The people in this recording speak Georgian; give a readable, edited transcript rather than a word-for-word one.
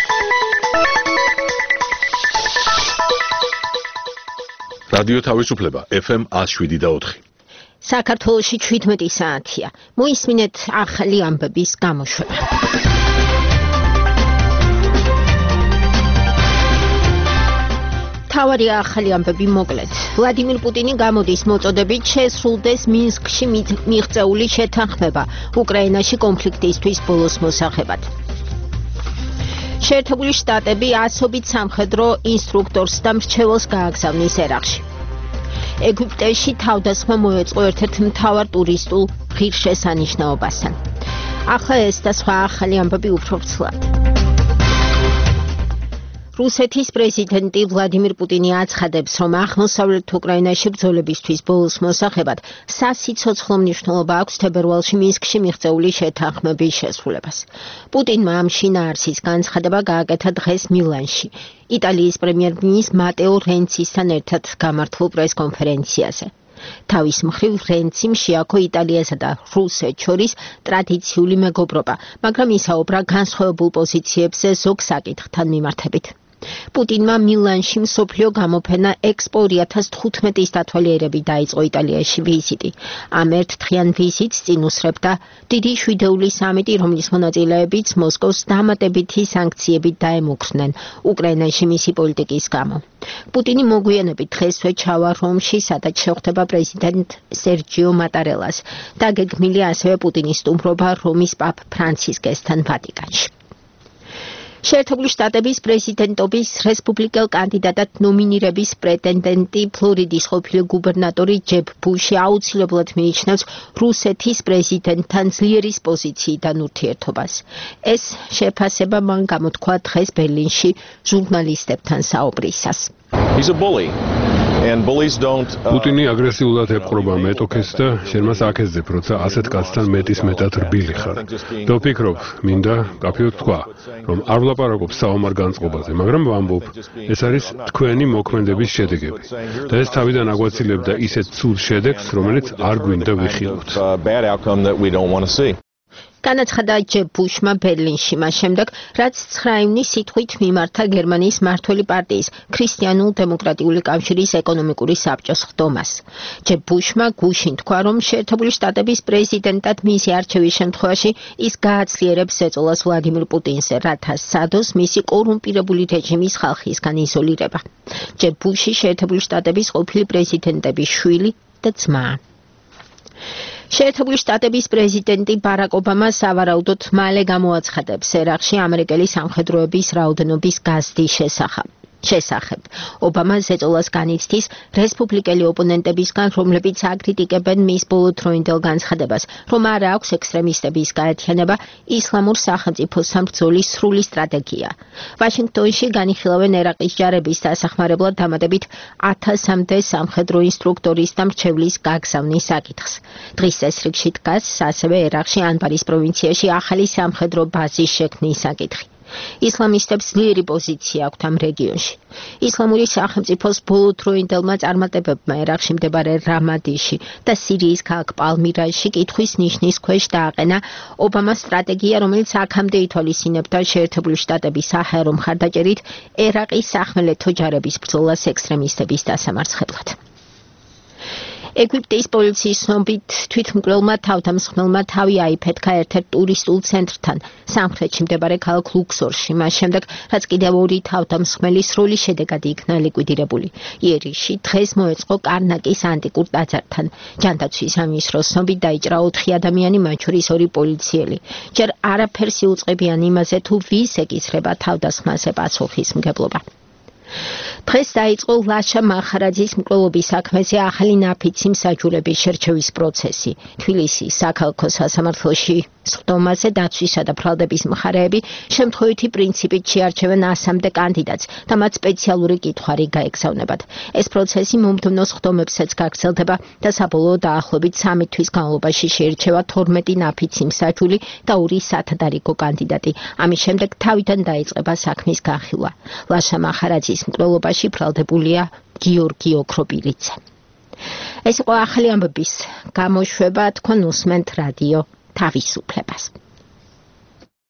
რადიო თავისუფლება FM 107.4. საქართველოში 17 საათია. მოისმინეთ ახალი ამბების გამოშვება. თავარი ახალი ამბები მოკლედ. ვლადიმირ პუტინი გამოდის მოწოდებით შესრულდეს მინსკში მიღწეული შეთანხმება უკრაინაში კონფლიქტისთვის ბოლოს მოსახებად. შეერთებული შტატები ასობით სამხედრო ინსტრუქტორს და მრჩეველს გააგზავნის ერაყში. ეგვიპტეში თავდასხმა მოეწყო ერთ-ერთ მთავარ ტურისტულ ღირსშესანიშნაობასთან. ახლა ეს და სხვა ახალი ამბები უფრო ვრცლად. რუსეთის პრეზიდენტი ვლადიმირ პუტინი აცხადებს, რომ აღმოსავლეთ უკრაინაში ბრძოლებისთვის ბოლოს მოსახებად სასიცოცხლო მნიშვნელობა აქვს თებერვალში მინსკში მიღწეული შეთანხმების შესრულებას. პუტინმა ამ შინაარსის განცხადება გააკეთა დღეს მილანში, იტალიის პრემიერ-მინისტრ მატეო რენცისთან ერთად გამართულ პრესკონფერენციაზე. თავის მხრივ რენციმ შეაქო იტალიასა და რუსეთს შორის ტრადიციული მეგობრობა, მაგრამ ისაუბრა განსხვავებულ პოზიციებზე ზოგ საკითხთან მიმართებით. პუტინმა მილანში მსოფლიო გამოფენა ექსპო 2015-ის დათვალიერებით დაიწყო იტალიაში ვიზიტი. ამ ერთდღიან ვიზიტს წინ უსწრებდა დიდი შვიდეული სამიტი, რომლის მონაწილეებიც მოსკოვს დამატებითი სანქციებით დაემუქრნენ უკრაინაში მისი პოლიტიკის გამო. პუტინი მოგვიანებით დღესვე ჩავა რომში, სადაც შეხვდება პრეზიდენტ სერჯიო მატარელას. დაგეგმილია ასევე პუტინის სტუმრობა რომის პაპ ფრანცისკესთან ვატიკანში. შეერთებული შტატების პრეზიდენტობის რესპუბლიკელ კანდიდატად ნომინირების პრეტენდენტი ფლორიდის ყოფილი გუბერნატორი ჯებ ბუში აუცილებლად მიიჩნევს რუსეთის პრეზიდენტთან ძლიერის პოზიციიდან ურთიერთობას. ეს შეფასება მან გამოთქვა დღეს ბერლინში ჟურნალისტებთან საუბრისას. პუტინი აგრესიულად ეპყრობა მეტოქეს და შენ მას აქეზებ, როცა ასეთ კაცთან მეტის მეტად რბილი ხარ. და ვფიქრობ, მინდა კაფეოდ თქვა, რომ არ ვლაპარაკობ საომარ განწყობაზე, მაგრამ ვამბობ, ეს არის თქვენი მოქმედების შედეგები. და ეს თავიდან აგვაცილებდა ისეთ ცუდ შედეგს, რომელიც არ გვინდა ვიხილოთ. განაცხადა ჯებ ბუშმა ბერლინში მას შემდეგ, რაც 9 ივნის სიტყვით მიმართა გერმანიის მმართველი პარტიის ქრისტიანულ-დემოკრატიული კავშირის ეკონომიკური საბჭოს ხდომას. ჯებ ბუშმა გუშინ თქვა, რომ შეერთებული შტატების პრეზიდენტად მისი არჩევის შემთხვევაში ის გააცლიერებს ზეწოლას ვლადიმირ პუტინზე, რათა სადოს მისი კორუმპირებული რეჟიმის ხალხისგან იზოლირება. ჯებ ბუში შეერთებული შტატების ყოფილი პრეზიდენტების შვილი და ძმაა. შეერთებული შტატების პრეზიდენტი ბარაკ ობამა სავარაუდოდ მალე გამოაცხადებს ერაყში ამერიკელი სამხედროების რაოდენობის გაზრდის შესახებ. ობამა ზეწოლას განიცდის რესპუბლიკელი ოპონენტებისგან, რომლებიც აკრიტიკებენ მის ბოლოდროინდელ განცხადებას, რომ არ აქვს ექსტრემისტების გაერთიანება ისლამურ სახელმწიფოსთან ბრძოლის სრული სტრატეგია. ვაშინგტონში განიხილავენ ერაყის ჯარების დასახმარებლად დამატებით 1000-მდე სამხედრო ინსტრუქტორის და მრჩევლის გაგზავნის საკითხს. დღის წესრიგში დგას ასევე ერაყში ანბარის პროვინციაში ახალი სამხედრო ბაზის შექმნის საკითხი. ისლამისტებს ძლიერი პოზიცია აქვთ ამ რეგიონში. ისლამური სახელმწიფოს ბოლოდროინდელმა წარმატებებმა ერაყში მდებარე რამადიში და სირიის ქალაქ პალმირაში კითხვის ნიშნის ქვეშ დააყენა ობამას სტრატეგია, რომელიც აქამდე ითვალისწინებდა შეერთებული შტატების საჰაერო მხარდაჭერით ერაყის სახმელეთო ჯარების ბრძოლას ექსტრემისტების დასამარცხებლად. ეგვიპტის პოლიციის ცნობით თვითმკვლელმა თავდამსხმელმა თავი აიფეთქა ერთ-ერთ ტურისტულ ცენტრთან სამხრეთში მდებარე ქალაქ ლუქსორში, მას შემდეგ რაც კიდევ 2 თავდამსხმელი სრული შედეგად იქნა ლიკვიდირებული. იერიში დღეს მოეწყო კარნაკის ანტიკურ ტაძართან. ჯანდაცვის სამინისტროს ცნობით დაიჭრა 4 ადამიანი, მათ შორის 2 პოლიციელი. ჯერ არაფერს იუწყებიან იმაზე, თუ ვის ეკისრება თავდასხმაზე პასუხისმგებლობა. დღეს დაიწყო ლაშა მახარაძის მკვლელობის საქმეზე ახალი ნაფიცი მსაჯულების შერჩევის პროცესი. თბილისის საქალაქო სასამართლოში სხდომაზე დაცვისა და ბრალდების მხარეები შემთხვევითი პრინციპით შეარჩევენ 100-მდე კანდიდატს და მათ სპეციალური კითხვარი გაეგზავნებათ. ეს პროცესი მომდევნო სხდომებსაც გაგრძელდება და საბოლოო დაახლოებით 3 თვის განმავლობაში შეირჩევა 12 ნაფიცი მსაჯული და 2 სათადარიგო კანდიდატი. ამის შემდეგ თავიდან დაიწყება საქმის განხილვა. ლაშა მახარაძის მკვლელობაში ბრალდებულია გიორგი ოქროპირიძე. ეს იყო ახალი ამბების გამოშვება, თქვენ უსმენთ რადიო თავისუფლებას.